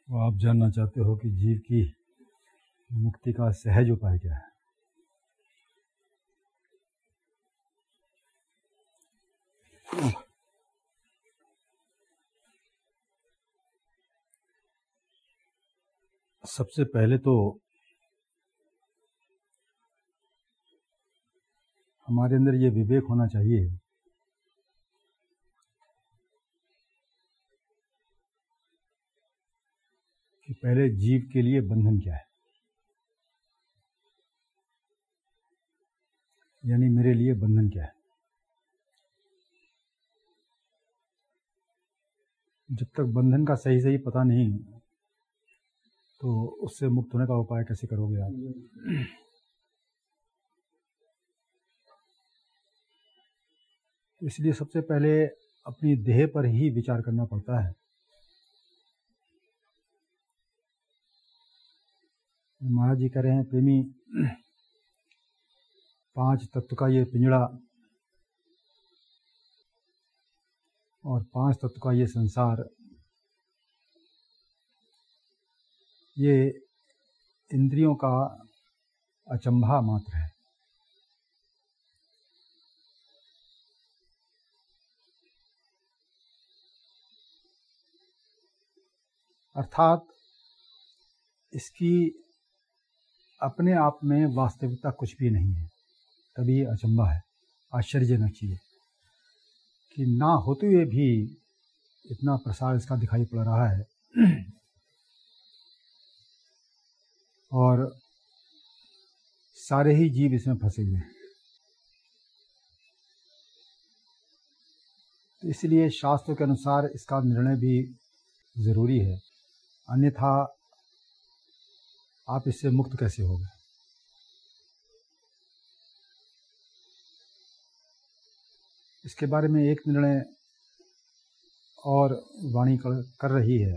तो आप जानना चाहते हो कि जीव की मुक्ति का सहज उपाय क्या है। सबसे पहले तो हमारे अंदर ये विवेक होना चाहिए कि पहले जीव के लिए बंधन क्या है, यानी मेरे लिए बंधन क्या है। जब तक बंधन का सही सही पता नहीं तो उससे मुक्त होने का उपाय कैसे करोगे आप। इसलिए सबसे पहले अपनी देह पर ही विचार करना पड़ता है। महाराज जी कह रहे हैं, प्रेमी 5 तत्व का ये पिंजड़ा और 5 तत्व का ये संसार, ये इंद्रियों का अचंभा मात्र है। अर्थात इसकी अपने आप में वास्तविकता कुछ भी नहीं है, तभी ये अचंभा है। आश्चर्यजनक चीज़ है कि ना होते हुए भी इतना प्रसार इसका दिखाई पड़ रहा है और सारे ही जीव इसमें फंसे हुए हैं। तो इसलिए शास्त्रों के अनुसार इसका निर्णय भी ज़रूरी है, अन्यथा आप इससे मुक्त कैसे होगे। इसके बारे में एक निर्णय और वाणी कर रही है,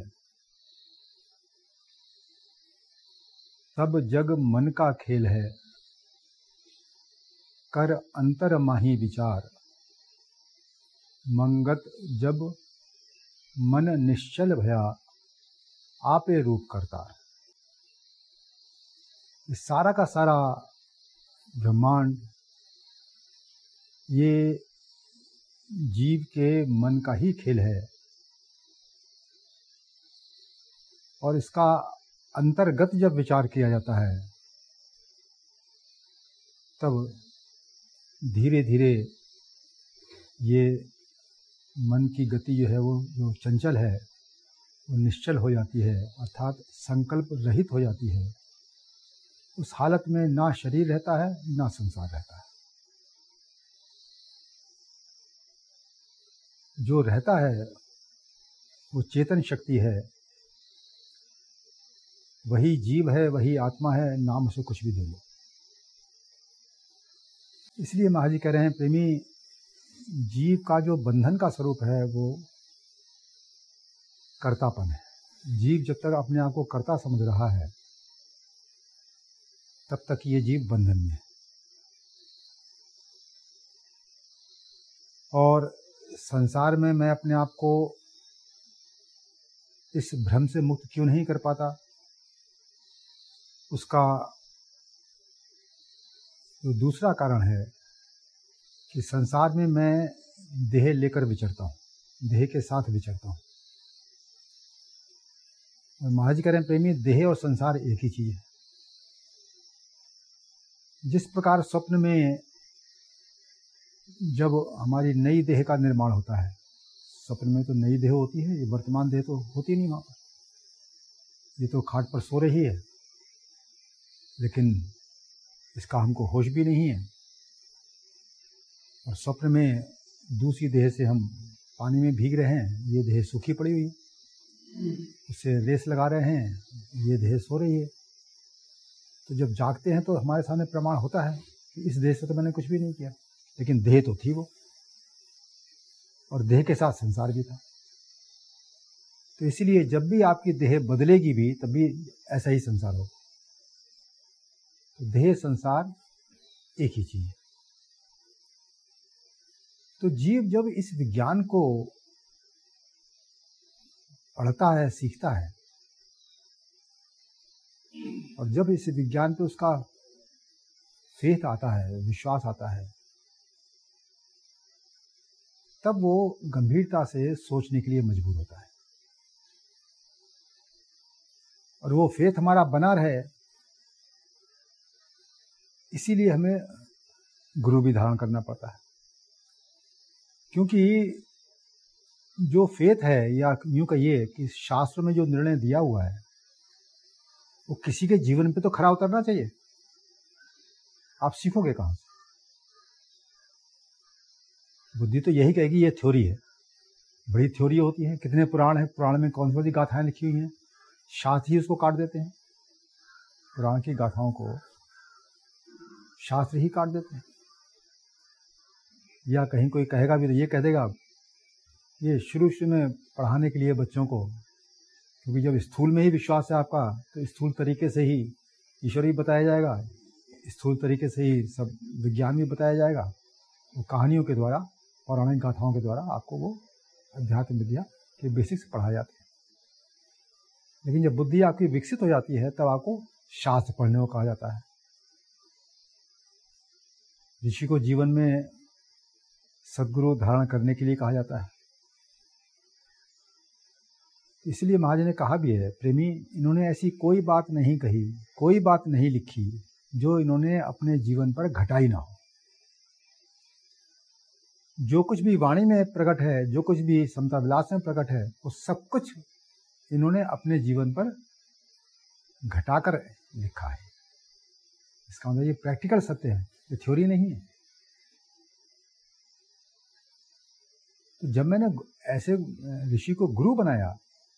सब जग मन का खेल है, कर अंतर माही विचार, मंगत जब मन निश्चल भया, आपे रूप करता। ये सारा का सारा ब्रह्मांड ये जीव के मन का ही खेल है और इसका अंतर्गत जब विचार किया जाता है तब धीरे धीरे ये मन की गति जो है वो जो चंचल है वो निश्चल हो जाती है, अर्थात संकल्प रहित हो जाती है। उस हालत में ना शरीर रहता है ना संसार रहता है। जो रहता है वो चेतन शक्ति है, वही जीव है, वही आत्मा है, नाम उसे कुछ भी दे लो। इसलिए महाराज जी कह रहे हैं, प्रेमी जीव का जो बंधन का स्वरूप है वो कर्तापन है। जीव जब तक अपने आप को कर्ता समझ रहा है तब तक ये जीव बंधन में है। और संसार में मैं अपने आप को इस भ्रम से मुक्त क्यों नहीं कर पाता, उसका जो दूसरा कारण है कि संसार में मैं देह लेकर विचरता हूँ, देह के साथ विचरता हूँ। और महाराज जी कह रहे हैं, प्रेमी देह और संसार एक ही चीज़ है। जिस प्रकार स्वप्न में जब हमारी नई देह का निर्माण होता है, स्वप्न में तो नई देह होती है, ये वर्तमान देह तो होती नहीं वहाँ पर, ये तो खाट पर सो रही है, लेकिन इसका हमको होश भी नहीं है। और स्वप्न में दूसरी देह से हम पानी में भीग रहे हैं, ये देह सूखी पड़ी हुई, इससे रेस लगा रहे हैं, ये देह सो रही है। तो जब जागते हैं तो हमारे सामने प्रमाण होता है कि इस देह से तो मैंने कुछ भी नहीं किया, लेकिन देह तो थी वो, और देह के साथ संसार भी था। तो इसीलिए जब भी आपकी देह बदलेगी भी तब भी ऐसा ही संसार होगा। तो देह संसार एक ही चीज है। तो जीव जब इस विज्ञान को पढ़ता है, सीखता है, और जब इस विज्ञान पे उसका फेथ आता है, विश्वास आता है, तब वो गंभीरता से सोचने के लिए मजबूर होता है। और वो फेथ हमारा बना रहे, इसीलिए हमें गुरु भी धारण करना पड़ता है। क्योंकि जो फेथ है, या यूं कहिए कि शास्त्र में जो निर्णय दिया हुआ है, वो किसी के जीवन पे तो खरा उतरना चाहिए। आप सीखोगे कहाँ से? बुद्धि तो यही कहेगी ये थ्योरी है, बड़ी थ्योरी होती है, कितने पुराण है, पुराण में कौन सी गाथाएं लिखी हुई हैं, शास्त्र ही उसको काट देते हैं। पुराण की गाथाओं को शास्त्र ही काट देते हैं। या कहीं कोई कहेगा भी तो ये कह देगा ये शुरू में पढ़ाने के लिए बच्चों को, क्योंकि जब स्थूल में ही विश्वास है आपका, तो स्थूल तरीके से ही ईश्वर भी बताया जाएगा, स्थूल तरीके से ही सब विज्ञान भी बताया जाएगा। वो कहानियों के द्वारा, पौराणिक गाथाओं के द्वारा आपको वो अध्यात्म विद्या के बेसिक्स पढ़ाए जाते हैं। लेकिन जब बुद्धि आपकी विकसित हो जाती है, तब आपको शास्त्र पढ़ने को कहा जाता है। ऋषि को जीवन में सद्गुरु धारण करने के लिए कहा जाता है। इसलिए महाराज ने कहा भी है, प्रेमी, इन्होंने ऐसी कोई बात नहीं कही, कोई बात नहीं लिखी जो इन्होंने अपने जीवन पर घटाई ना हो। जो कुछ भी वाणी में प्रकट है, जो कुछ भी समता विलास में प्रकट है, वो सब कुछ इन्होंने अपने जीवन पर घटाकर लिखा है। इसका मतलब ये प्रैक्टिकल सत्य है, ये थ्योरी नहीं है। तो जब मैंने ऐसे ऋषि को गुरु बनाया,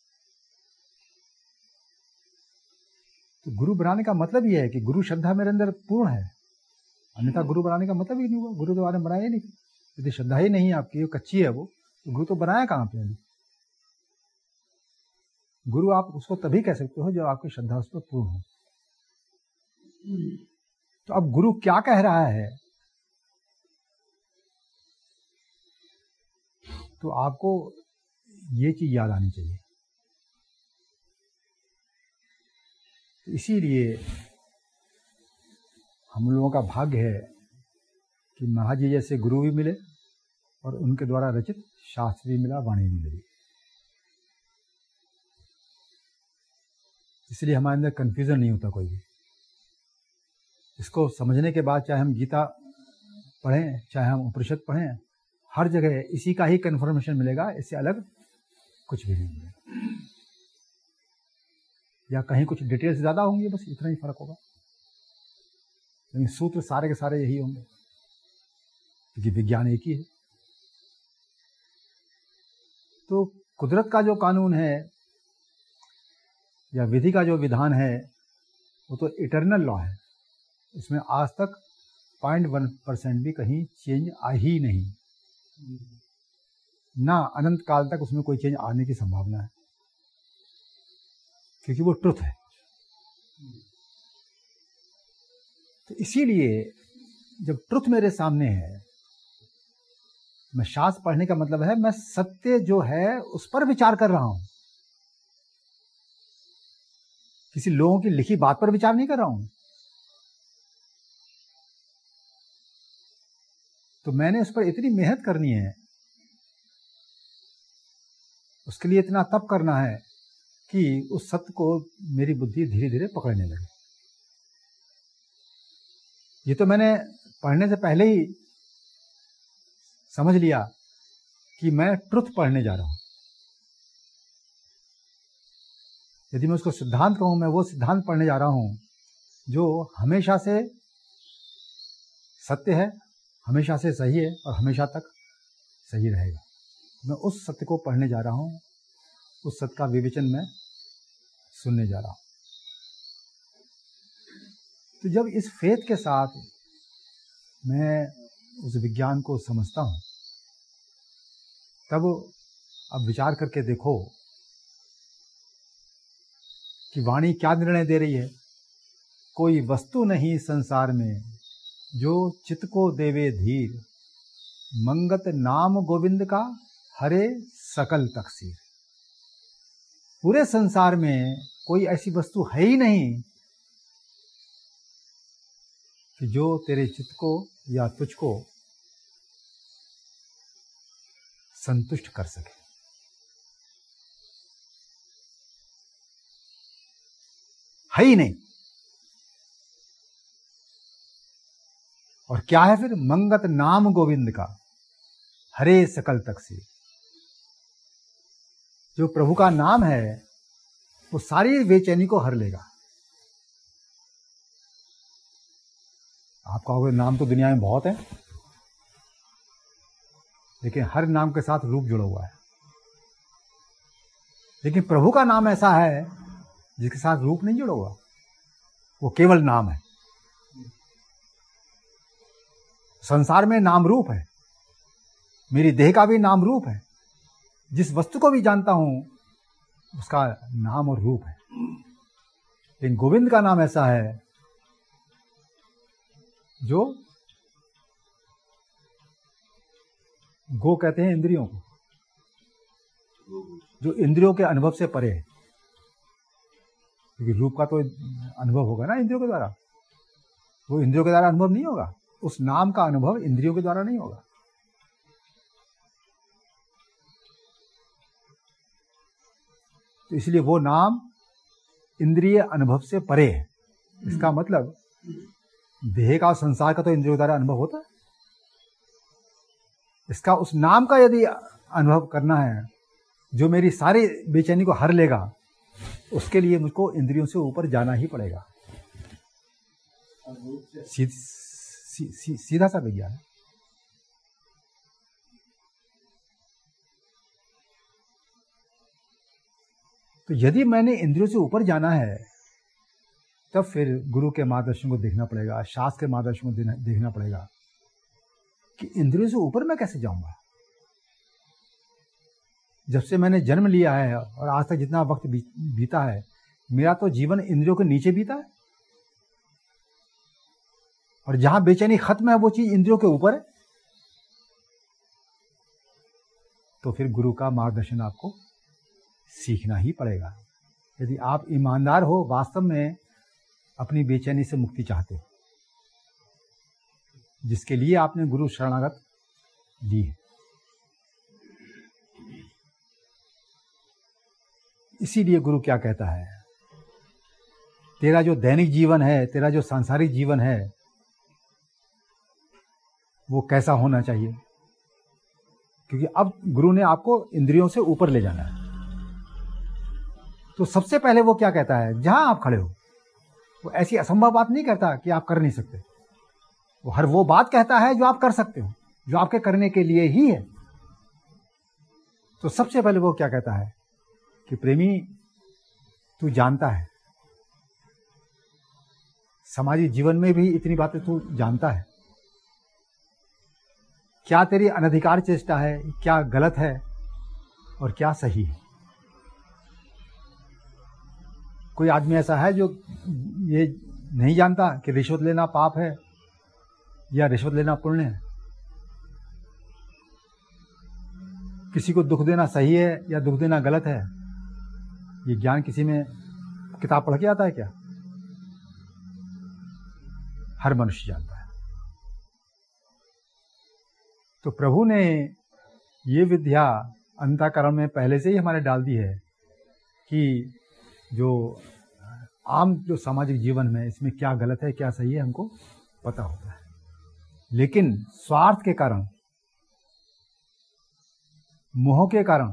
तो गुरु बनाने का मतलब ये है कि गुरु श्रद्धा मेरे अंदर पूर्ण है, अन्यथा गुरु बनाने का मतलब ही नहीं हुआ। गुरु तो आपने बनाया ही नहीं। यदि श्रद्धा ही नहीं है आपकी, वो कच्ची है, वो तो गुरु तो बनाया कहाँ पे? गुरु आप उसको तभी कह सकते हो जब आपकी श्रद्धा उस पर पूर्ण हो। तो अब गुरु क्या कह रहा है, तो आपको ये चीज याद आनी चाहिए। इसीलिए हम लोगों का भाग्य है कि महाराज जी जैसे गुरु भी मिले और उनके द्वारा रचित शास्त्र भी मिला, वाणी भी मिली। इसलिए हमारे अंदर कंफ्यूजन नहीं होता कोई भी। इसको समझने के बाद चाहे हम गीता पढ़ें, चाहे हम उपनिषद पढ़ें, हर जगह इसी का ही कन्फर्मेशन मिलेगा, इससे अलग कुछ भी नहीं मिलेगा। या कहीं कुछ डिटेल्स ज़्यादा होंगी, बस इतना ही फर्क होगा, लेकिन सूत्र सारे के सारे यही होंगे, क्योंकि विज्ञान एक ही है। तो कुदरत का जो कानून है या विधि का जो विधान है, वो तो इटर्नल लॉ है। इसमें आज तक 0.1% भी कहीं चेंज आ ही नहीं, ना अनंत काल तक उसमें कोई चेंज आने की संभावना है, क्योंकि वो ट्रुथ है। तो इसीलिए जब ट्रुथ मेरे सामने है, मैं शास्त्र पढ़ने का मतलब है मैं सत्य जो है उस पर विचार कर रहा हूं, किसी लोगों की लिखी बात पर विचार नहीं कर रहा हूं। तो मैंने उस पर इतनी मेहनत करनी है, उसके लिए इतना तप करना है कि उस सत्य को मेरी बुद्धि धीरे धीरे पकड़ने लगे। ये तो मैंने पढ़ने से पहले ही समझ लिया कि मैं ट्रुथ पढ़ने जा रहा हूं। यदि मैं उसको सिद्धांत कहूं, मैं वो सिद्धांत पढ़ने जा रहा हूं जो हमेशा से सत्य है, हमेशा से सही है और हमेशा तक सही रहेगा। मैं उस सत्य को पढ़ने जा रहा हूं, उस सत्य का विवेचन मैं सुनने जा रहा हूं। तो जब इस फेथ के साथ मैं उस विज्ञान को समझता हूं, तब अब विचार करके देखो कि वाणी क्या निर्णय दे रही है। कोई वस्तु नहीं संसार में जो चित्त को देवे धीर, मंगत नाम गोविंद का हरे सकल तकसीर। पूरे संसार में कोई ऐसी वस्तु है ही नहीं कि जो तेरे चित्त को या तुझको संतुष्ट कर सके। है ही नहीं। और क्या है फिर? मंगत नाम गोविंद का हरे सकल तक से। जो प्रभु का नाम है वो सारी बेचैनी को हर लेगा। आप कहोगे नाम तो दुनिया में बहुत है, लेकिन हर नाम के साथ रूप जुड़ा हुआ है। लेकिन प्रभु का नाम ऐसा है जिसके साथ रूप नहीं जुड़ा हुआ, वो केवल नाम है। संसार में नाम रूप है, मेरी देह का भी नाम रूप है। जिस वस्तु को भी जानता हूं उसका नाम और रूप है। लेकिन गोविंद का नाम ऐसा है जो गो कहते हैं इंद्रियों को, जो इंद्रियों के अनुभव से परे है। क्योंकि रूप का तो अनुभव होगा ना इंद्रियों के द्वारा, वो इंद्रियों के द्वारा अनुभव नहीं होगा। उस नाम का अनुभव इंद्रियों के द्वारा नहीं होगा। तो इसलिए वो नाम इंद्रिय अनुभव से परे है। इसका मतलब देह का और संसार का तो इंद्रियों के द्वारा अनुभव होता है। इसका उस नाम का यदि अनुभव करना है जो मेरी सारी बेचैनी को हर लेगा, उसके लिए मुझको इंद्रियों से ऊपर जाना ही पड़ेगा। सीधा सा विज्ञान है। तो यदि मैंने इंद्रियों से ऊपर जाना है तब फिर गुरु के मार्गदर्शन को देखना पड़ेगा, शास्त्र के मार्गदर्शन को देखना पड़ेगा कि इंद्रियों से ऊपर मैं कैसे जाऊंगा। जब से मैंने जन्म लिया है और आज तक जितना वक्त बीता है, मेरा तो जीवन इंद्रियों के नीचे बीता है। और जहां बेचैनी खत्म है वो चीज इंद्रियों के ऊपर है। तो फिर गुरु का मार्गदर्शन आपको सीखना ही पड़ेगा। यदि आप ईमानदार हो, वास्तव में अपनी बेचैनी से मुक्ति चाहते हो, जिसके लिए आपने गुरु शरणागत ली है। इसीलिए गुरु क्या कहता है, तेरा जो दैनिक जीवन है, तेरा जो सांसारिक जीवन है, वो कैसा होना चाहिए। क्योंकि अब गुरु ने आपको इंद्रियों से ऊपर ले जाना है। तो सबसे पहले वो क्या कहता है, जहां आप खड़े हो, वो ऐसी असंभव बात नहीं कहता कि आप कर नहीं सकते। वो हर वो बात कहता है जो आप कर सकते हो, जो आपके करने के लिए ही है। तो सबसे पहले वो क्या कहता है कि प्रेमी, तू जानता है, सामाजिक जीवन में भी इतनी बातें तू जानता है। क्या तेरी अनधिकार चेष्टा है, क्या गलत है और क्या सही है। कोई आदमी ऐसा है जो ये नहीं जानता कि रिश्वत लेना पाप है या रिश्वत लेना पुण्य है। किसी को दुख देना सही है या दुख देना गलत है, ये ज्ञान किसी में किताब पढ़ के आता है क्या? हर मनुष्य जानता है। तो प्रभु ने ये विद्या अंतःकरण में पहले से ही हमारे डाल दी है कि जो आम जो सामाजिक जीवन में इसमें क्या गलत है क्या सही है हमको पता होता है। लेकिन स्वार्थ के कारण, मोह के कारण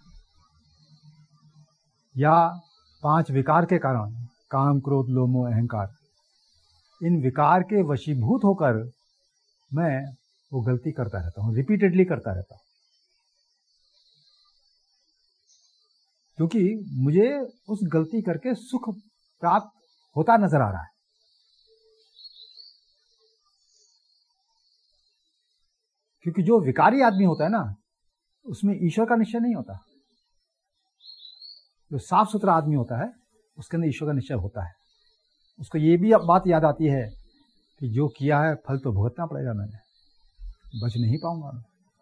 या 5 विकार के कारण, काम क्रोध लोभ मोह अहंकार, इन विकार के वशीभूत होकर मैं वो गलती करता रहता हूं, रिपीटेडली करता रहता हूं। क्योंकि मुझे उस गलती करके सुख प्राप्त होता नजर आ रहा है। क्योंकि जो विकारी आदमी होता है ना, उसमें ईश्वर का निश्चय नहीं होता। जो साफ सुथरा आदमी होता है उसके अंदर ईश्वर का निश्चय होता है। उसको ये भी बात याद आती है कि जो किया है फल तो भुगतना पड़ेगा, मैंने बच नहीं पाऊंगा।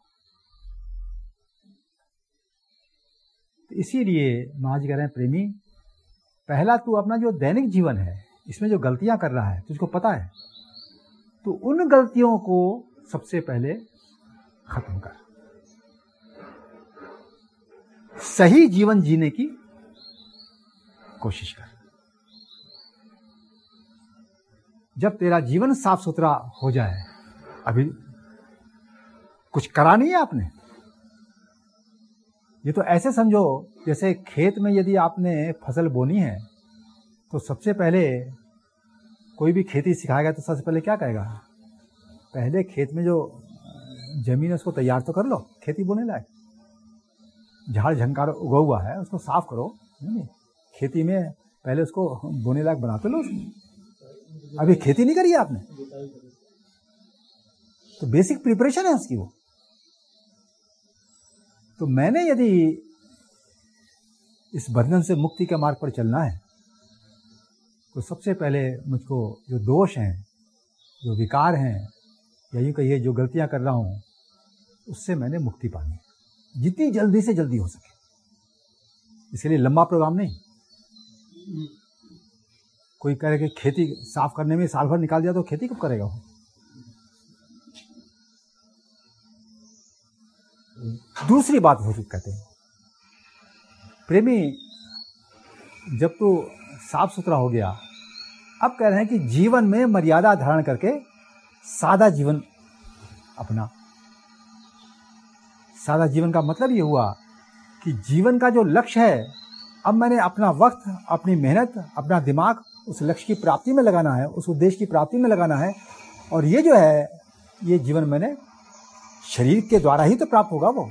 तो इसीलिए महाराज कह रहे हैं, प्रेमी, पहला तू अपना जो दैनिक जीवन है इसमें जो गलतियां कर रहा है तुझको पता है, तो उन गलतियों को सबसे पहले खत्म कर, सही जीवन जीने की कोशिश कर। जब तेरा जीवन साफ सुथरा हो जाए, अभी कुछ करा नहीं है आपने, ये तो ऐसे समझो जैसे खेत में यदि आपने फसल बोनी है तो सबसे पहले कोई भी खेती सिखाएगा तो सबसे पहले क्या कहेगा, पहले खेत में जो जमीन है उसको तैयार तो कर लो, खेती बोने लायक। झाड़ झंकार उगा हुआ है उसको साफ करो, नहीं खेती में पहले उसको बोने लायक बना तो लो। अभी खेती नहीं करी है आपने, तो बेसिक प्रिपरेशन है उसकी वो। तो मैंने यदि इस बंधन से मुक्ति के मार्ग पर चलना है तो सबसे पहले मुझको जो दोष हैं, जो विकार हैं, या यूँ कहिए जो गलतियां कर रहा हूं, उससे मैंने मुक्ति पानी है, जितनी जल्दी से जल्दी हो सके। इसके लिए लंबा प्रोग्राम नहीं। कोई कह रहे कि खेती साफ करने में साल भर निकाल दिया तो खेती कब करेगा वो। दूसरी बात वो कहते हैं, प्रेमी जब तू साफ सुथरा हो गया, अब कह रहे हैं कि जीवन में मर्यादा धारण करके सादा जीवन अपना। सादा जीवन का मतलब ये हुआ कि जीवन का जो लक्ष्य है, अब मैंने अपना वक्त, अपनी मेहनत, अपना दिमाग उस लक्ष्य की प्राप्ति में लगाना है, उस उद्देश्य की प्राप्ति में लगाना है। और ये जो है, ये जीवन मैंने शरीर के द्वारा ही तो प्राप्त होगा वो।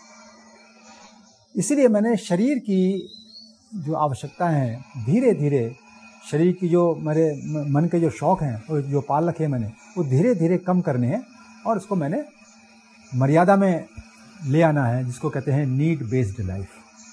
इसलिए मैंने शरीर की जो आवश्यकता है, धीरे धीरे शरीर की जो मेरे मन के जो शौक हैं और जो पाल रखे मैंने, वो धीरे धीरे कम करने हैं और उसको मैंने मर्यादा में ले आना है, जिसको कहते हैं नीड बेस्ड लाइफ।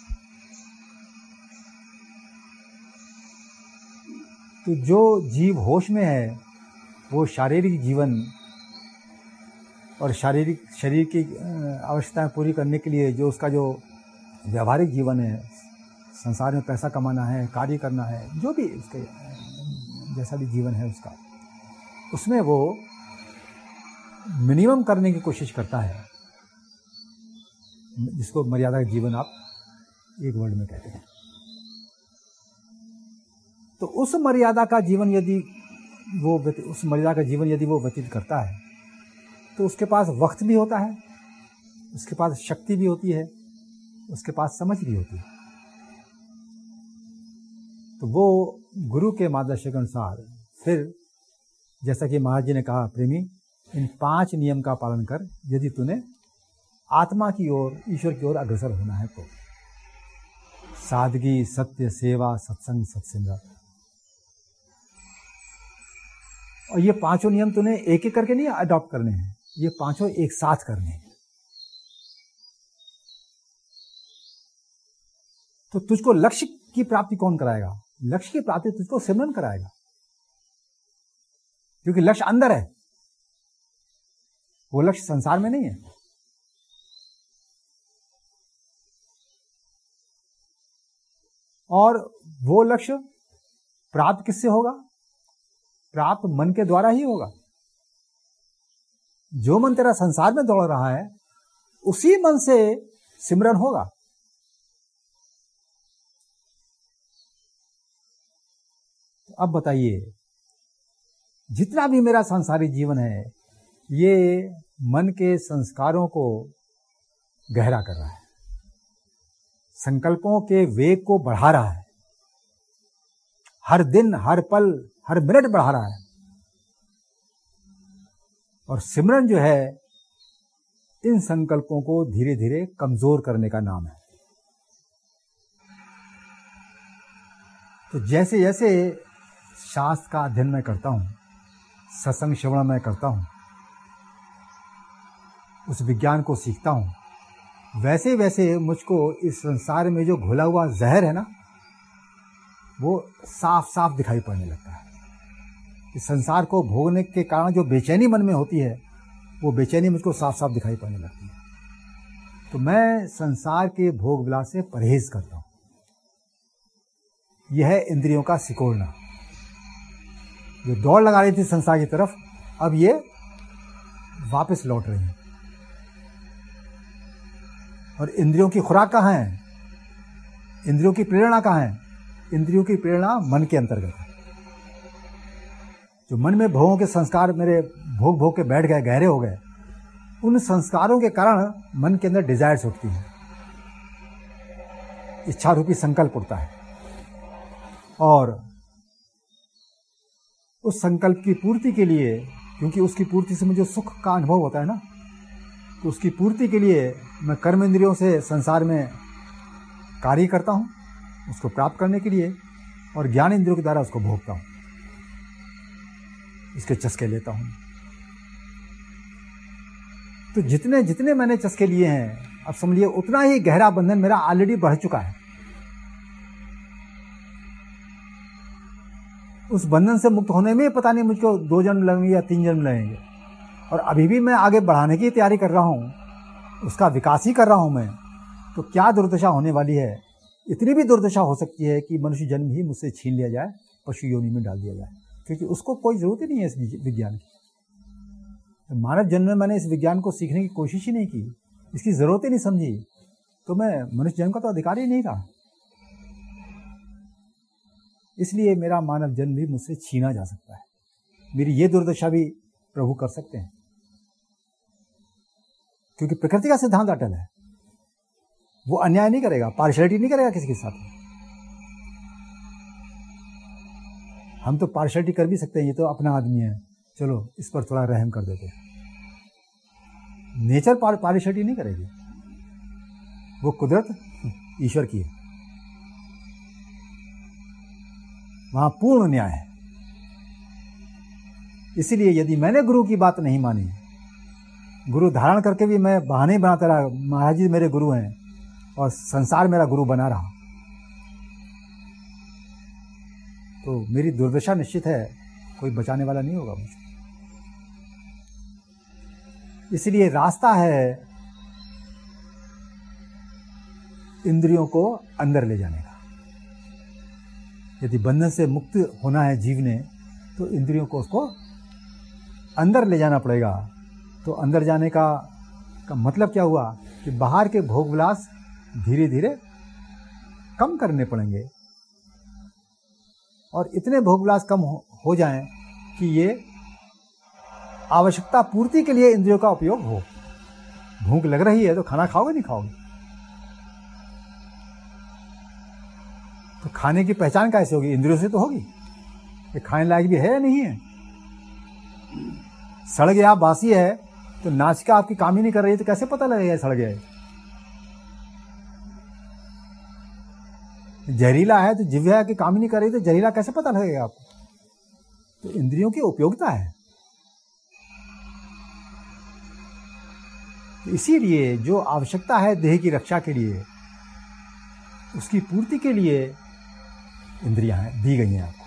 तो जो जीव होश में है वो शारीरिक जीवन और शरीर की आवश्यकताएं पूरी करने के लिए जो उसका जो व्यावहारिक जीवन है, संसार में पैसा कमाना है, कार्य करना है, जो भी उसके जैसा भी जीवन है उसका, उसमें वो मिनिमम करने की कोशिश करता है, जिसको मर्यादा का जीवन आप एक वर्ड में कहते हैं। तो उस मर्यादा का जीवन यदि वो व्यतीत करता है तो उसके पास वक्त भी होता है, उसके पास शक्ति भी होती है, उसके पास समझ भी होती है। तो वो गुरु के मार्गदर्शन के अनुसार फिर, जैसा कि महाराज जी ने कहा, प्रेमी इन 5 नियम का पालन कर, यदि तूने आत्मा की ओर, ईश्वर की ओर अग्रसर होना है तो। सादगी, सत्य, सेवा, सत्संग, सत्संग। और ये 5 नियम तूने एक एक करके नहीं अडॉप्ट करने हैं, ये 5 एक साथ करने हैं। तो तुझको लक्ष्य की प्राप्ति कौन कराएगा? लक्ष्य की प्राप्ति तुझको सिमरन कराएगा, क्योंकि लक्ष्य अंदर है, वो लक्ष्य संसार में नहीं है। और वो लक्ष्य प्राप्त किससे होगा? प्राप्त मन के द्वारा ही होगा। जो मन तेरा संसार में दौड़ रहा है, उसी मन से सिमरन होगा। तो अब बताइए, जितना भी मेरा सांसारिक जीवन है, ये मन के संस्कारों को गहरा कर रहा है, संकल्पों के वेग को बढ़ा रहा है, हर दिन, हर पल, हर मिनट बढ़ा रहा है। और सिमरन जो है, इन संकल्पों को धीरे धीरे कमजोर करने का नाम है। तो जैसे जैसे शास्त्र का अध्ययन मैं करता हूं, सत्संग श्रवण मैं करता हूं, उस विज्ञान को सीखता हूं, वैसे वैसे मुझको इस संसार में जो घुला हुआ जहर है ना, वो साफ साफ दिखाई पड़ने लगता है। इस संसार को भोगने के कारण जो बेचैनी मन में होती है, वो बेचैनी मुझको साफ साफ दिखाई पड़ने लगती है। तो मैं संसार के भोग विलास से परहेज करता हूं। यह है इंद्रियों का सिकोड़ना। जो दौड़ लगा रही थी संसार की तरफ, अब ये वापस लौट रही हैं। और इंद्रियों की खुराक कहाँ है? इंद्रियों की प्रेरणा कहाँ है? इंद्रियों की प्रेरणा मन के अंतर्गत है। जो मन में भोगों के संस्कार मेरे भोग भोग के बैठ गए, गहरे हो गए, उन संस्कारों के कारण मन के अंदर डिजायर्स उठती हैं, इच्छा रूपी संकल्प उठता है, और उस संकल्प की पूर्ति के लिए, क्योंकि उसकी पूर्ति से मुझे सुख का अनुभव होता है ना, तो उसकी पूर्ति के लिए मैं कर्म इंद्रियों से संसार में कार्य करता हूँ उसको प्राप्त करने के लिए, और ज्ञान इंद्रियों के द्वारा उसको भोगता हूँ, इसके चस्के लेता हूँ। तो जितने जितने मैंने चस्के लिए हैं, अब समझिए उतना ही गहरा बंधन मेरा ऑलरेडी बढ़ चुका है। उस बंधन से मुक्त होने में पता नहीं मुझको 2 जन्म लगेंगे या 3 जन्म लगेंगे, और अभी भी मैं आगे बढ़ाने की तैयारी कर रहा हूँ, उसका विकास ही कर रहा हूँ मैं। तो क्या दुर्दशा होने वाली है? इतनी भी दुर्दशा हो सकती है कि मनुष्य जन्म ही मुझसे छीन लिया जाए, पशु योनि में डाल दिया जाए, क्योंकि उसको कोई जरूरत ही नहीं है इस विज्ञान की। तो मानव जन्म में मैंने इस विज्ञान को सीखने की कोशिश ही नहीं की, इसकी जरूरत ही नहीं समझी, तो मैं मनुष्य जन्म का तो अधिकारी ही नहीं था। इसलिए मेरा मानव जन्म भी मुझसे छीना जा सकता है, मेरी ये दुर्दशा भी प्रभु कर सकते हैं, क्योंकि प्रकृति का सिद्धांत अटल है। वो अन्याय नहीं करेगा, पार्शियलिटी नहीं करेगा किसी के साथ। हम तो पार्शियलिटी कर भी सकते हैं, ये तो अपना आदमी है, चलो इस पर थोड़ा रहम कर देते हैं। नेचर पार्शियलिटी नहीं करेगी, वो कुदरत ईश्वर की है, वहां पूर्ण न्याय है। इसीलिए यदि मैंने गुरु की बात नहीं मानी, गुरु धारण करके भी मैं बहाने बनाता रहा, महाराज जी मेरे गुरु हैं और संसार मेरा गुरु बना रहा, तो मेरी दुर्दशा निश्चित है, कोई बचाने वाला नहीं होगा मुझे। इसलिए रास्ता है इंद्रियों को अंदर ले जाने का। यदि बंधन से मुक्त होना है जीव ने, तो इंद्रियों को उसको अंदर ले जाना पड़ेगा। तो अंदर जाने का मतलब क्या हुआ कि बाहर के भोग विलास धीरे धीरे कम करने पड़ेंगे, और इतने भोग विलास कम हो जाएं कि ये आवश्यकता पूर्ति के लिए इंद्रियों का उपयोग हो। भूख लग रही है तो खाना खाओगे नहीं खाओगे? तो खाने की पहचान कैसे होगी? इंद्रियों से तो होगी, ये खाने लायक भी है या नहीं है। सड़ गया बासी है तो नासिका आपकी काम ही नहीं कर रही है, तो कैसे पता लगेगा सड़ गया है? जहरीला है तो जिह्वा की काम ही नहीं कर रही, तो जहरीला कैसे पता लगेगा आपको? तो इंद्रियों की उपयोगिता है। तो इसीलिए जो आवश्यकता है देह की रक्षा के लिए, उसकी पूर्ति के लिए इंद्रियां हैं, दी गई हैं आपको।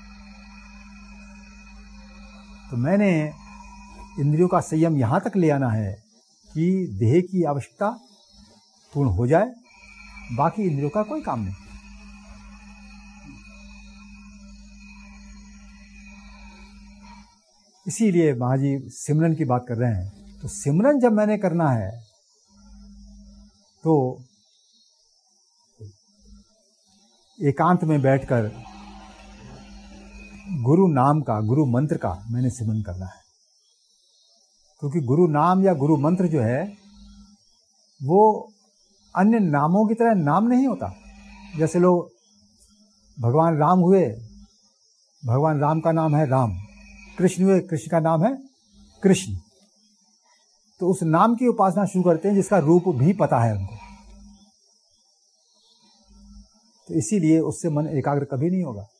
तो मैंने इंद्रियों का संयम यहां तक ले आना है कि देह की आवश्यकता पूर्ण हो जाए, बाकी इंद्रियों का कोई काम नहीं। इसीलिए महाजी सिमरन की बात कर रहे हैं। तो सिमरन जब मैंने करना है तो एकांत में बैठकर गुरु नाम का, गुरु मंत्र का मैंने सिमरन करना है। क्योंकि गुरु नाम या गुरु मंत्र जो है वो अन्य नामों की तरह नाम नहीं होता। जैसे लोग भगवान राम हुए, भगवान राम का नाम है राम, कृष्ण हुए, कृष्ण का नाम है कृष्ण। तो उस नाम की उपासना शुरू करते हैं जिसका रूप भी पता है उनको। तो इसीलिए उससे मन एकाग्र कभी नहीं होगा,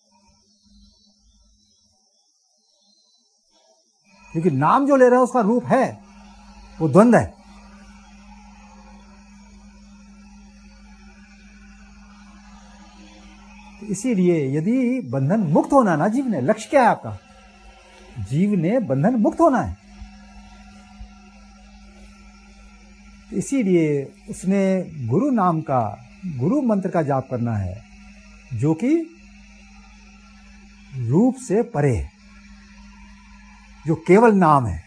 क्योंकि नाम जो ले रहे हैं उसका रूप है, वो द्वंद है। तो इसीलिए यदि बंधन मुक्त होना ना जीव ने, लक्ष्य क्या है आपका? जीव ने बंधन मुक्त होना है। तो इसीलिए उसने गुरु नाम का, गुरु मंत्र का जाप करना है, जो कि रूप से परे है, जो केवल नाम है।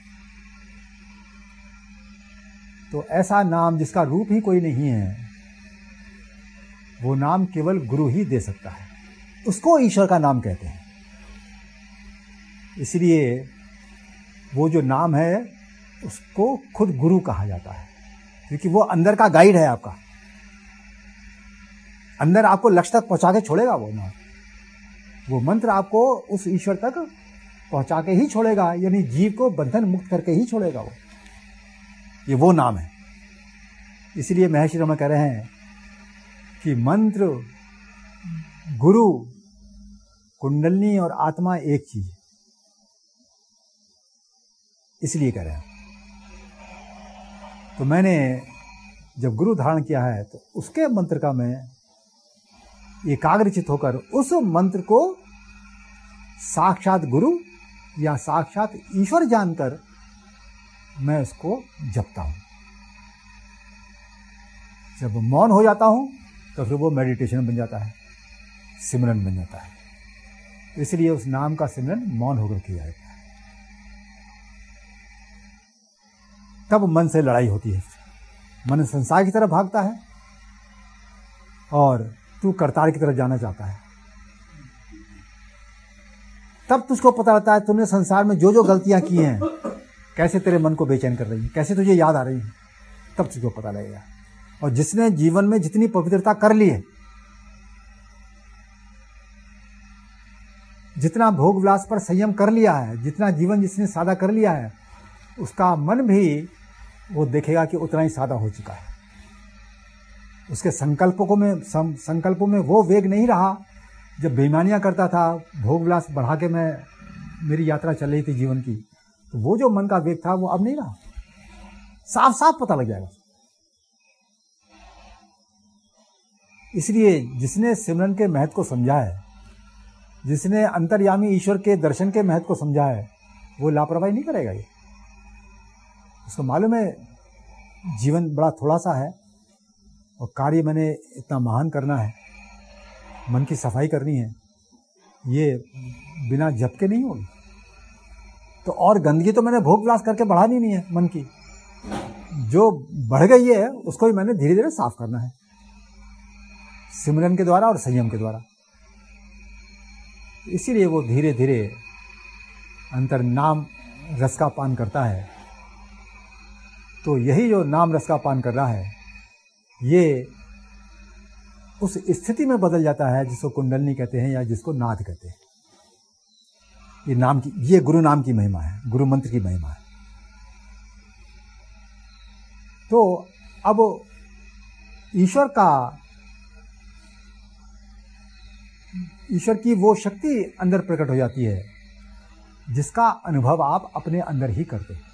तो ऐसा नाम जिसका रूप ही कोई नहीं है, वो नाम केवल गुरु ही दे सकता है, उसको ईश्वर का नाम कहते हैं। इसलिए वो जो नाम है उसको खुद गुरु कहा जाता है, क्योंकि वो अंदर का गाइड है आपका। अंदर आपको लक्ष्य तक पहुंचा के छोड़ेगा वो नाम। वो मंत्र आपको उस ईश्वर तक पहुंचा के ही छोड़ेगा, यानी जीव को बंधन मुक्त करके ही छोड़ेगा वो। ये वो नाम है। इसलिए महर्षि रमण कह रहे हैं कि मंत्र, गुरु, कुंडलनी और आत्मा एक चीज है, इसलिए कह रहे हैं। तो मैंने जब गुरु धारण किया है तो उसके मंत्र का मैं एकाग्रचित होकर उस मंत्र को साक्षात गुरु या साक्षात ईश्वर जानकर मैं उसको जपता हूं। जब मौन हो जाता हूं तो फिर वो मेडिटेशन बन जाता है, सिमरन बन जाता है। इसलिए उस नाम का सिमरन मौन होकर किया जाता है। तब मन से लड़ाई होती है। मन संसार की तरफ भागता है और तू करतार की तरफ जाना चाहता है। तब तुझको पता रहता है तूने संसार में जो जो गलतियां की हैं, कैसे तेरे मन को बेचैन कर रही हैं, कैसे तुझे याद आ रही हैं, तब तुझको पता लगेगा। और जिसने जीवन में जितनी पवित्रता कर ली है, जितना भोग विलास पर संयम कर लिया है, जितना जीवन जिसने सादा कर लिया है, उसका मन भी वो देखेगा कि उतना ही सादा हो चुका है। उसके संकल्पों में वो वेग नहीं रहा। जब बेईमानियां करता था, भोग विलास बढ़ा के मेरी यात्रा चल रही थी जीवन की, तो वो जो मन का वेग था वो अब नहीं रहा। साफ साफ पता लग जाएगा। इसलिए जिसने सिमरन के महत्व को समझा है, जिसने अंतर्यामी ईश्वर के दर्शन के महत्व को समझा है, वो लापरवाही नहीं करेगा। ये उसको मालूम है जीवन बड़ा थोड़ा सा है और कार्य मैंने इतना महान करना है, मन की सफाई करनी है, ये बिना जप के नहीं होगी। तो और गंदगी तो मैंने भोग विलास करके बढ़ानी नहीं है मन की। जो बढ़ गई है उसको भी मैंने धीरे धीरे साफ करना है, सिमरन के द्वारा और संयम के द्वारा। इसीलिए वो धीरे धीरे अंतर नाम रस का पान करता है। तो यही जो नाम रस का पान कर रहा है, ये उस स्थिति में बदल जाता है जिसको कुंडलनी कहते हैं या जिसको नाद कहते हैं। ये गुरु नाम की महिमा है, गुरु मंत्र की महिमा है। तो अब ईश्वर की वो शक्ति अंदर प्रकट हो जाती है जिसका अनुभव आप अपने अंदर ही करते हैं।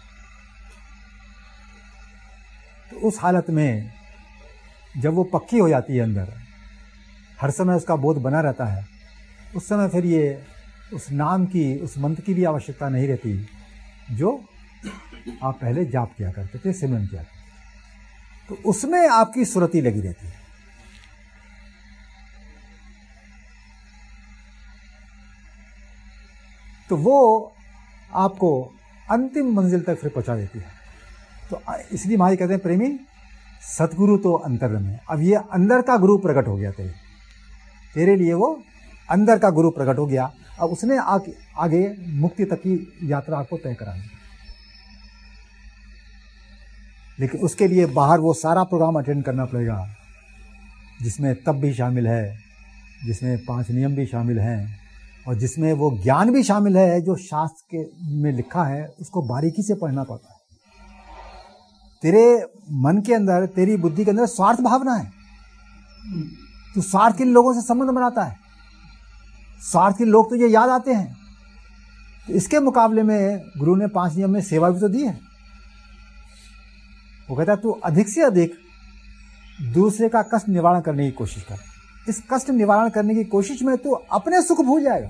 तो उस हालत में जब वो पक्की हो जाती है अंदर, हर समय उसका बोध बना रहता है, उस समय फिर ये उस नाम की, उस मंत्र की भी आवश्यकता नहीं रहती जो आप पहले जाप किया करते थे, सिमरन किया करते थे। तो उसमें आपकी सुरती लगी रहती है। तो वो आपको अंतिम मंजिल तक फिर पहुंचा देती है। तो इसलिए महाराज कहते हैं, प्रेमी सतगुरु तो अंतर में। अब ये अंदर का गुरु प्रकट हो गया तेरे लिए, वो अंदर का गुरु प्रकट हो गया। अब उसने आगे मुक्ति तक की यात्रा आपको तय करानी। लेकिन उसके लिए बाहर वो सारा प्रोग्राम अटेंड करना पड़ेगा, जिसमें तप भी शामिल है, जिसमें 5 नियम भी शामिल हैं, और जिसमें वो ज्ञान भी शामिल है जो शास्त्र में लिखा है, उसको बारीकी से पढ़ना पड़ता है। तेरे मन के अंदर, तेरी बुद्धि के अंदर स्वार्थ भावना है। तू स्वार्थ के लोगों से संबंध बनाता है, स्वार्थ के लोग तुझे याद आते हैं। तो इसके मुकाबले में गुरु ने 5 नियम में सेवा भी तो दी है। वो कहता है तू अधिक से अधिक दूसरे का कष्ट निवारण करने की कोशिश कर। इस कष्ट निवारण करने की कोशिश में तू अपने सुख भूल जाएगा।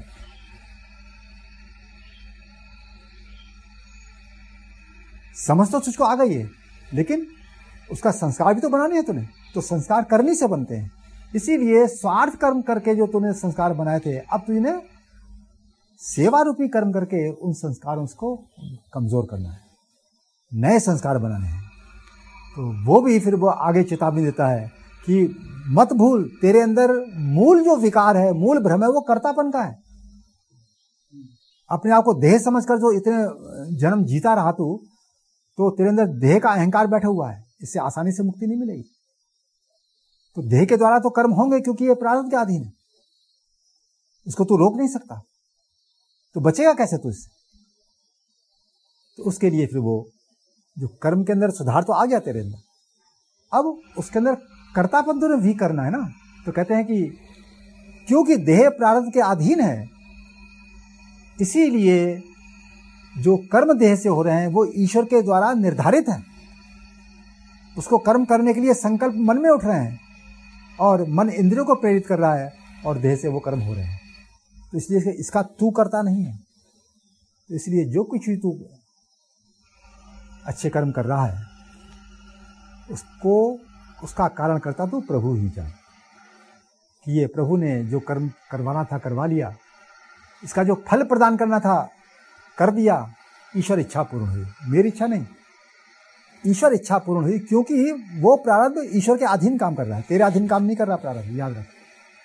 समझ तो तुझको आ गई है, लेकिन उसका संस्कार भी तो बनाने हैं तूने। तो संस्कार करनी से बनते हैं। इसीलिए स्वार्थ कर्म करके जो तूने संस्कार बनाए थे, अब तूने सेवा रूपी कर्म करके उन संस्कारों को कमजोर करना है, नए संस्कार बनाने हैं। तो वो भी फिर वो आगे चेतावनी देता है कि मत भूल, तेरे अंदर मूल जो विकार है, मूल भ्रम है, वो कर्तापन का है। अपने आप को देह समझकर जो इतने जन्म जीता रहा तू, तो तेरे अंदर देह का अहंकार बैठा हुआ है, इससे आसानी से मुक्ति नहीं मिलेगी। तो देह के द्वारा तो कर्म होंगे, क्योंकि ये प्रारब्ध के अधीन है, इसको तू रोक नहीं सकता, तो बचेगा कैसे तू इससे? तो उसके लिए फिर वो जो कर्म के अंदर सुधार तो आ गया तेरे अंदर, अब उसके अंदर कर्तापन तो भी करना है ना। तो कहते हैं कि क्योंकि देह प्रारब्ध के अधीन है, इसीलिए जो कर्म देह से हो रहे हैं वो ईश्वर के द्वारा निर्धारित हैं। उसको कर्म करने के लिए संकल्प मन में उठ रहे हैं, और मन इंद्रियों को प्रेरित कर रहा है, और देह से वो कर्म हो रहे हैं। तो इसलिए इसका तू करता नहीं है। तो इसलिए जो कुछ भी तू अच्छे कर्म कर रहा है, उसको उसका कारण करता तू प्रभु ही जान, कि ये प्रभु ने जो कर्म करवाना था करवा लिया, इसका जो फल प्रदान करना था कर दिया। ईश्वर इच्छा पूर्ण हुई, मेरी इच्छा नहीं, ईश्वर इच्छा पूर्ण हुई, क्योंकि वो प्रारब्ध ईश्वर के अधीन काम कर रहा है, तेरे अधीन काम नहीं कर रहा प्रारब्ध, याद रख।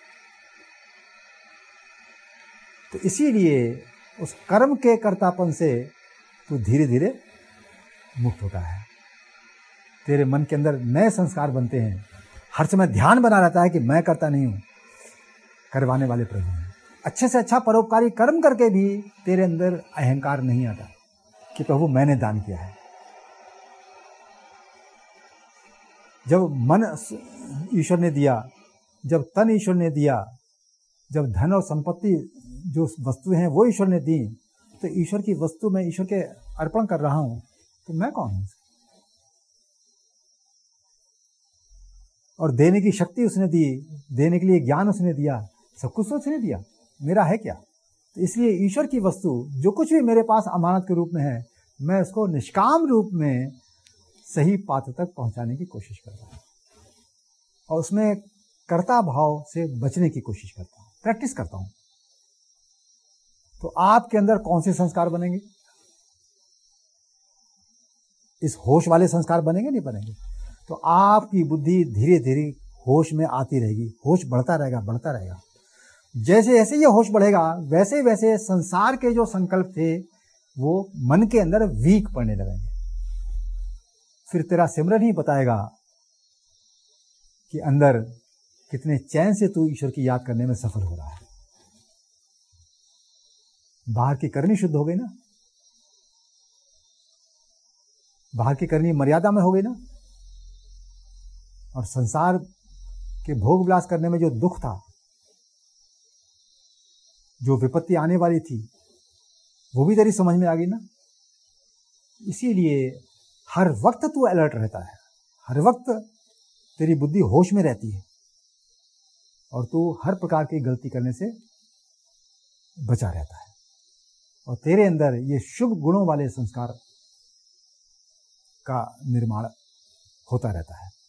तो इसीलिए उस कर्म के कर्तापन से तू धीरे धीरे मुक्त होता है। तेरे मन के अंदर नए संस्कार बनते हैं, हर समय ध्यान बना रहता है कि मैं करता नहीं हूं, करवाने वाले प्रभु हैं। अच्छे से अच्छा परोपकारी कर्म करके भी तेरे अंदर अहंकार नहीं आता कि प्रभु मैंने दान किया है। जब मन ईश्वर ने दिया, जब तन ईश्वर ने दिया, जब धन और संपत्ति जो वस्तु हैं वो ईश्वर ने दी, तो ईश्वर की वस्तु मैं ईश्वर के अर्पण कर रहा हूं, तो मैं कौन हूं? और देने की शक्ति उसने दी, देने के लिए ज्ञान उसने दिया, सब कुछ तो उसने दिया, मेरा है क्या? तो इसलिए ईश्वर की वस्तु जो कुछ भी मेरे पास अमानत के रूप में है, मैं उसको निष्काम रूप में सही पात्र तक पहुंचाने की कोशिश करता हूं, और उसमें कर्ता भाव से बचने की कोशिश करता हूं, प्रैक्टिस करता हूं। तो आपके अंदर कौन से संस्कार बनेंगे? इस होश वाले संस्कार बनेंगे? नहीं बनेंगे। तो आपकी बुद्धि धीरे धीरे होश में आती रहेगी, होश बढ़ता रहेगा, बढ़ता रहेगा। जैसे जैसे ये होश बढ़ेगा, वैसे वैसे संसार के जो संकल्प थे वो मन के अंदर वीक पड़ने लगेंगे। फिर तेरा सिमरन ही बताएगा कि अंदर कितने चैन से तू ईश्वर की याद करने में सफल हो रहा है। बाहर की करनी शुद्ध हो गई ना, बाहर की करनी मर्यादा में हो गई ना, और संसार के भोग विलास करने में जो दुख था, जो विपत्ति आने वाली थी, वो भी तेरी समझ में आ गई ना। इसीलिए हर वक्त तू अलर्ट रहता है, हर वक्त तेरी बुद्धि होश में रहती है, और तू हर प्रकार की गलती करने से बचा रहता है, और तेरे अंदर ये शुभ गुणों वाले संस्कार का निर्माण होता रहता है।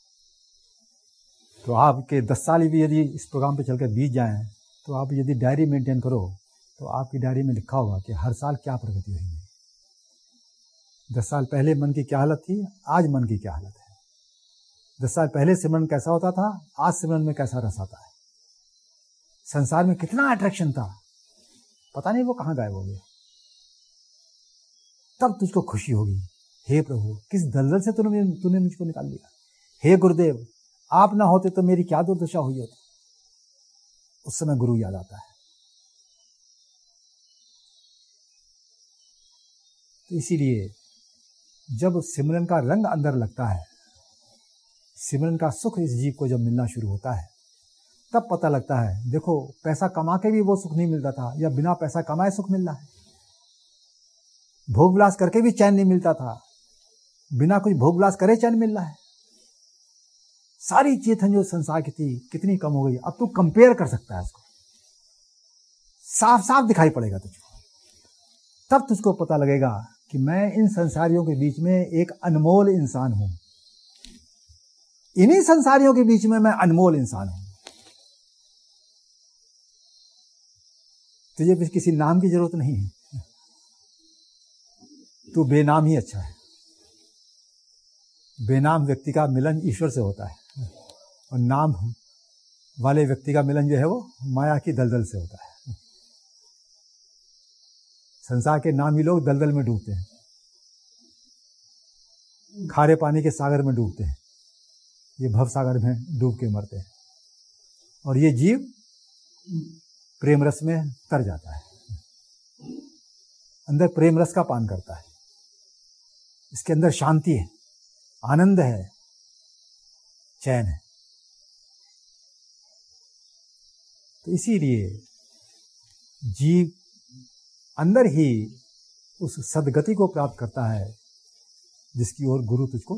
तो आपके 10 साल भी यदि इस प्रोग्राम पे चलकर बीत जाएं, तो आप यदि डायरी मेंटेन करो, तो आपकी डायरी में लिखा होगा कि हर साल क्या प्रगति हुई है। 10 साल पहले मन की क्या हालत थी, आज मन की क्या हालत है। 10 साल पहले सिमरन कैसा होता था, आज सिमरन में कैसा रस आता है। संसार में कितना अट्रैक्शन था, पता नहीं वो कहाँ गायब हो गया। तब तुझको खुशी होगी, हे प्रभु किस दलदल से तूने मुझको निकाल लिया। हे गुरुदेव, आप ना होते तो मेरी क्या दुर्दशा हुई होती। उस समय गुरु याद आता है। तो इसीलिए जब सिमरन का रंग अंदर लगता है, सिमरन का सुख इस जीव को जब मिलना शुरू होता है, तब पता लगता है, देखो पैसा कमा के भी वो सुख नहीं मिलता था, या बिना पैसा कमाए सुख मिल रहा है। भोग विलास करके भी चैन नहीं मिलता था, बिना कुछ भोग विलास करे चैन मिल रहा है। सारी चेतन जो संसार की थी कितनी कम हो गई। अब तू कंपेयर कर सकता है इसको, साफ साफ दिखाई पड़ेगा तुझको। तब तुझको पता लगेगा कि मैं इन संसारियों के बीच में एक अनमोल इंसान हूं, इन्हीं संसारियों के बीच में मैं अनमोल इंसान हूं। तुझे भी किसी नाम की जरूरत नहीं है, तू बेनाम ही अच्छा है। बेनाम व्यक्ति का मिलन ईश्वर से होता है, और नाम वाले व्यक्ति का मिलन जो है वो माया की दलदल से होता है। संसार के नामी लोग दलदल में डूबते हैं, खारे पानी के सागर में डूबते हैं, ये भव सागर में डूब के मरते हैं। और ये जीव प्रेम रस में तर जाता है, अंदर प्रेम रस का पान करता है, इसके अंदर शांति है, आनंद है, चैन है। तो इसीलिए जीव अंदर ही उस सदगति को प्राप्त करता है जिसकी ओर गुरु तुझको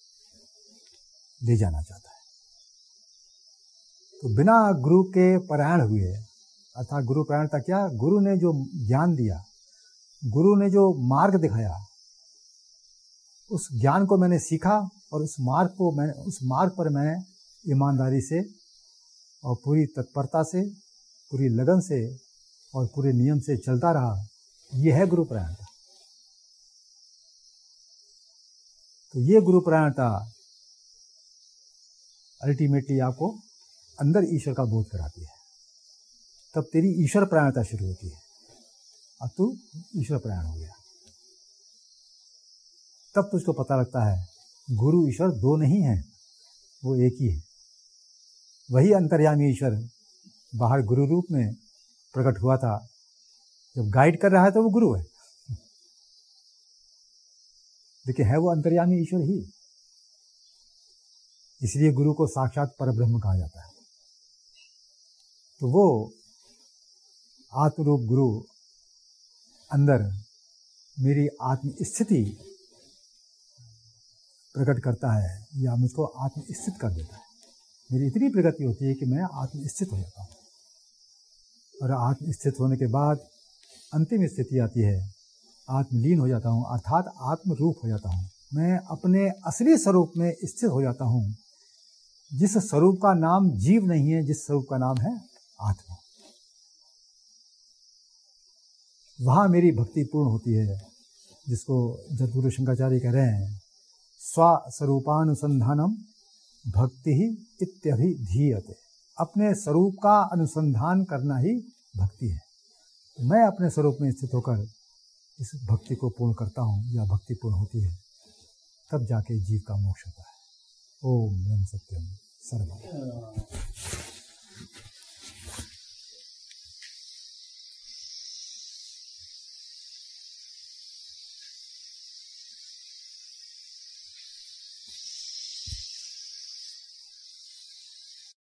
ले जाना चाहता है। तो बिना गुरु के परायण हुए, अर्थात गुरु परायणता क्या, गुरु ने जो ज्ञान दिया, गुरु ने जो मार्ग दिखाया, उस ज्ञान को मैंने सीखा और उस मार्ग पर मैं ईमानदारी से और पूरी तत्परता से, पूरी लगन से और पूरे नियम से चलता रहा। यह है गुरु परायणता। तो ये गुरु परायणता अल्टीमेटली आपको अंदर ईश्वर का बोध कराती है। तब तेरी ईश्वर परायणता शुरू होती है। अब तू ईश्वर परायण हो गया, तब तुझको पता लगता है गुरु ईश्वर दो नहीं है, वो एक ही है। वही अंतर्यामी ईश्वर बाहर गुरु रूप में प्रकट हुआ था। जब गाइड कर रहा है तो वो गुरु है, लेकिन है वो अंतर्यामी ईश्वर ही। इसलिए गुरु को साक्षात परब्रह्म कहा जाता है। तो वो आत्मरूप गुरु अंदर मेरी आत्म स्थिति प्रकट करता है, या मुझको आत्म स्थित कर देता है। मेरी इतनी प्रगति होती है कि मैं आत्म स्थित हो जाता हूँ, और आत्म स्थित होने के बाद अंतिम स्थिति आती है, आत्मलीन हो जाता हूँ, अर्थात आत्म रूप हो जाता हूँ। मैं अपने असली स्वरूप में स्थित हो जाता हूँ, जिस स्वरूप का नाम जीव नहीं है, जिस स्वरूप का नाम है आत्मा। वहां मेरी भक्ति पूर्ण होती है, जिसको जगद्गुरु शंकराचार्य कह रहे हैं, स्वस्वरूपानुसंधानम भक्ति ही इत्यभिधीयते। अपने स्वरूप का अनुसंधान करना ही भक्ति है। मैं अपने स्वरूप में स्थित होकर इस भक्ति को पूर्ण करता हूँ, या भक्ति पूर्ण होती है, तब जाके जीव का मोक्ष होता है। ओम ब्रह्म सत्यम सर्वम।